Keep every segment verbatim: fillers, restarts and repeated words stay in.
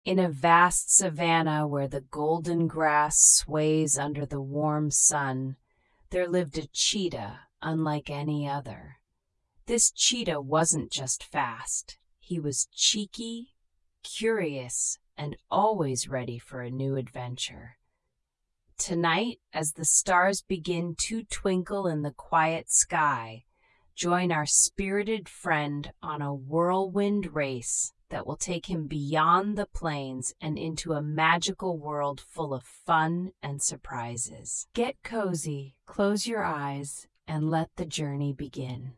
In a vast savanna where the golden grass sways under the warm sun, there lived a cheetah unlike any other. This cheetah wasn't just fast. He was cheeky, curious, and always ready for a new adventure. Tonight, as the stars begin to twinkle in the quiet sky, join our spirited friend on a whirlwind race that will take him beyond the plains and into a magical world full of fun and surprises. Get cozy, close your eyes, and let the journey begin.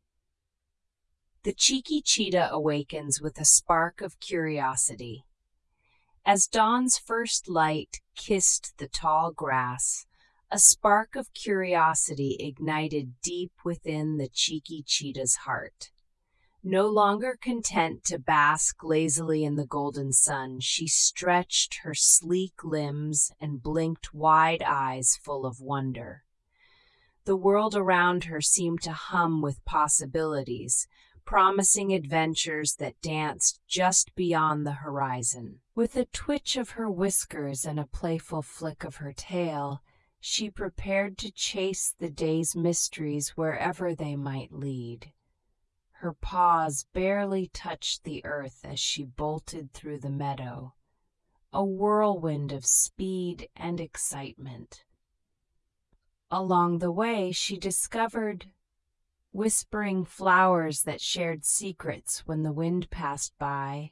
The cheeky cheetah awakens with a spark of curiosity. As dawn's first light kissed the tall grass, a spark of curiosity ignited deep within the cheeky cheetah's heart. No longer content to bask lazily in the golden sun, she stretched her sleek limbs and blinked wide eyes full of wonder. The world around her seemed to hum with possibilities, promising adventures that danced just beyond the horizon. With a twitch of her whiskers and a playful flick of her tail, she prepared to chase the day's mysteries wherever they might lead. Her paws barely touched the earth as she bolted through the meadow, a whirlwind of speed and excitement. Along the way, she discovered whispering flowers that shared secrets when the wind passed by,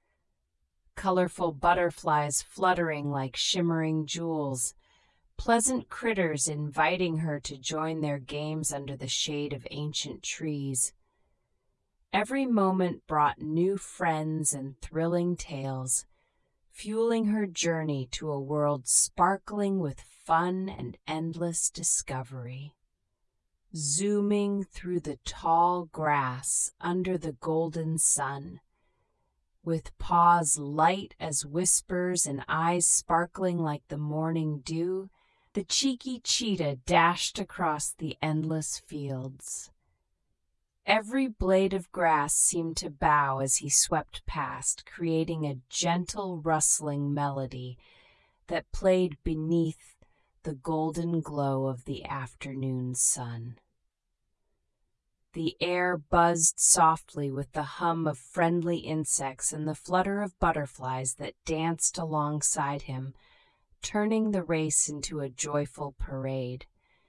colorful butterflies fluttering like shimmering jewels, pleasant critters inviting her to join their games under the shade of ancient trees. Every moment brought new friends and thrilling tales, fueling her journey to a world sparkling with fun and endless discovery. Zooming through the tall grass under the golden sun, with paws light as whispers and eyes sparkling like the morning dew, the cheeky cheetah dashed across the endless fields. Every blade of grass seemed to bow as he swept past, creating a gentle rustling melody that played beneath the golden glow of the afternoon sun. The air buzzed softly with the hum of friendly insects and the flutter of butterflies that danced alongside him, turning the race into a joyful parade.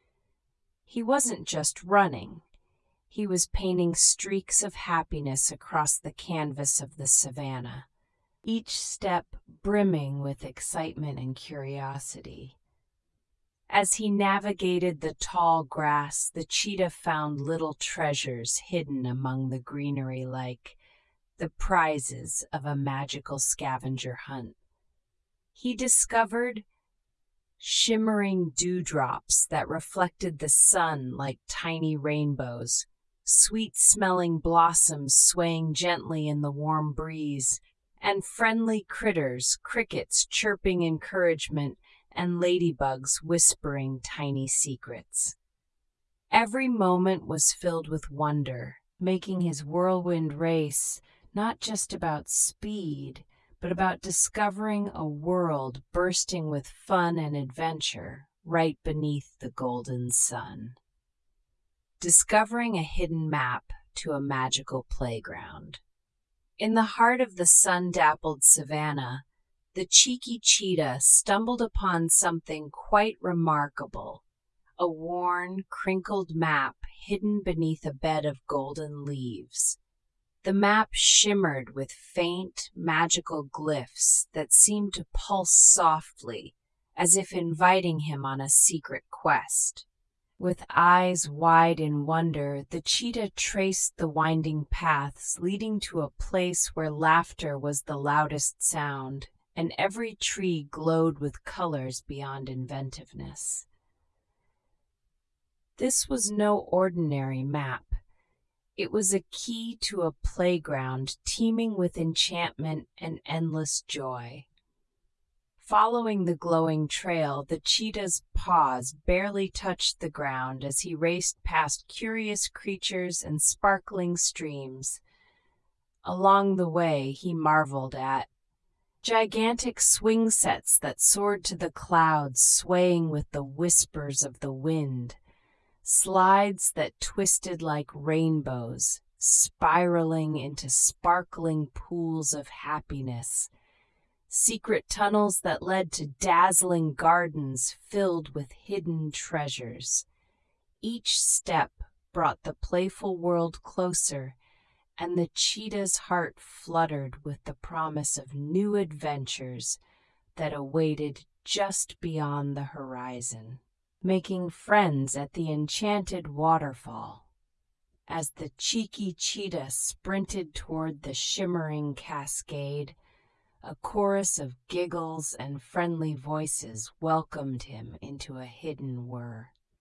He wasn't just running. He was painting streaks of happiness across the canvas of the savanna, each step brimming with excitement and curiosity. As he navigated the tall grass, the cheetah found little treasures hidden among the greenery like the prizes of a magical scavenger hunt. He discovered shimmering dewdrops that reflected the sun like tiny rainbows, sweet-smelling blossoms swaying gently in the warm breeze, and friendly critters, crickets chirping encouragement, and ladybugs whispering tiny secrets. Every moment was filled with wonder, making his whirlwind race not just about speed, but about discovering a world bursting with fun and adventure right beneath the golden sun. Discovering a hidden map to a magical playground. In the heart of the sun-dappled savanna, the cheeky cheetah stumbled upon something quite remarkable, a worn, crinkled map hidden beneath a bed of golden leaves. The map shimmered with faint, magical glyphs that seemed to pulse softly, as if inviting him on a secret quest. With eyes wide in wonder, the cheetah traced the winding paths leading to a place where laughter was the loudest sound, and every tree glowed with colors beyond inventiveness. This was no ordinary map. It was a key to a playground teeming with enchantment and endless joy. Following the glowing trail, the cheetah's paws barely touched the ground as he raced past curious creatures and sparkling streams. Along the way, he marveled at Gigantic swing sets that soared to the clouds, swaying with the whispers of the wind. Slides that twisted like rainbows, spiraling into sparkling pools of happiness. Secret tunnels that led to dazzling gardens filled with hidden treasures. Each step brought the playful world closer, and the cheetah's heart fluttered with the promise of new adventures that awaited just beyond the horizon. Making friends at the enchanted waterfall. As the cheeky cheetah sprinted toward the shimmering cascade, a chorus of giggles and friendly voices welcomed him into a hidden whir.